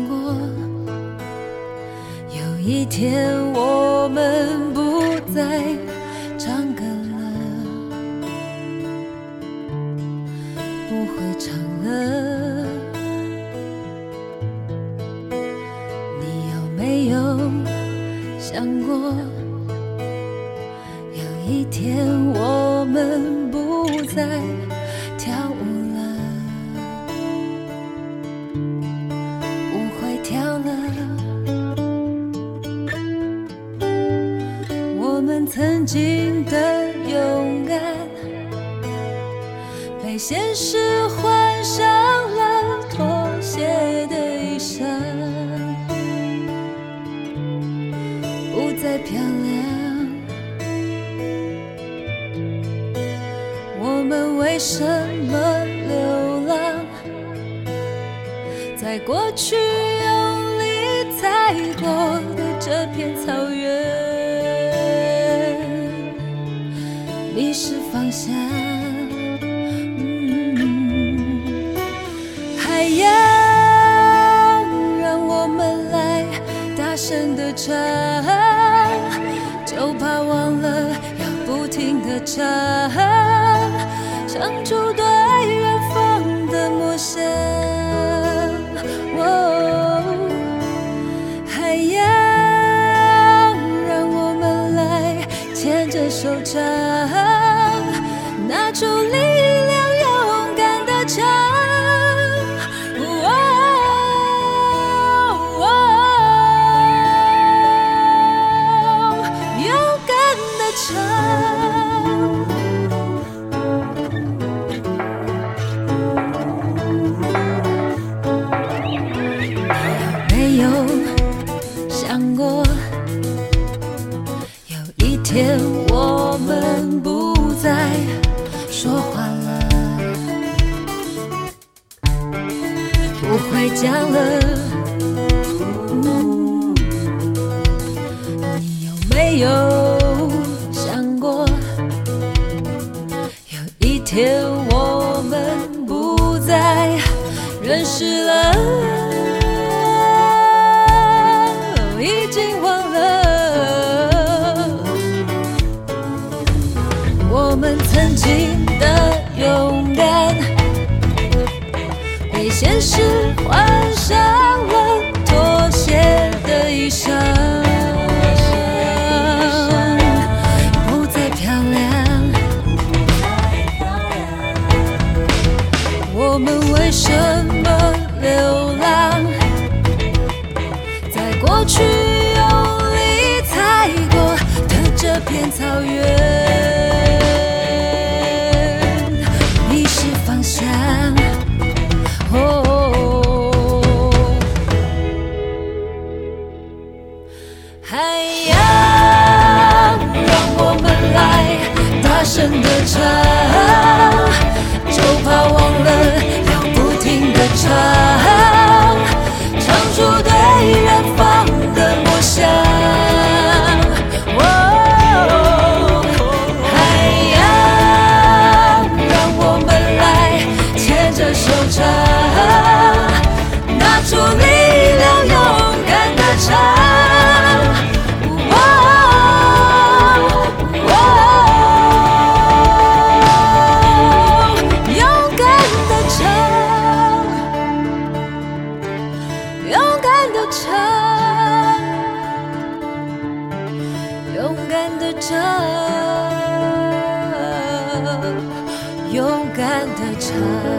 过，有一天我们不再唱歌了，不会唱了。你有没有想过，有一天我们不再跳舞了，不会跳了。我们曾经的勇敢被现实换上了妥协的衣裳，不再漂亮。我们为什么流浪在过去用力踩过的这片草原，迷失方向，还要让我们来大声地唱，就怕忘了要不停地唱，唱出对远方的梦想。还要让我们来牵着手唱，拿出力量，勇敢地唱，勇敢地唱。你有没有想过，有一天我们不再说话了，不会讲了。你有没有想过，有一天我们不再认识了，已经忘了我们曾经的勇敢，被现实换上了妥协的衣裳，不再漂亮。我们为什么流浪在过去用力踩过的这片草原，迷失方向。还要让我们来大声地唱，就怕忘了要不停地唱，唱出对远方的梦想。还要让我们来牵着手唱，拿出力量，勇敢地唱，勇敢地唱，勇敢地唱，勇敢地唱，勇敢地唱。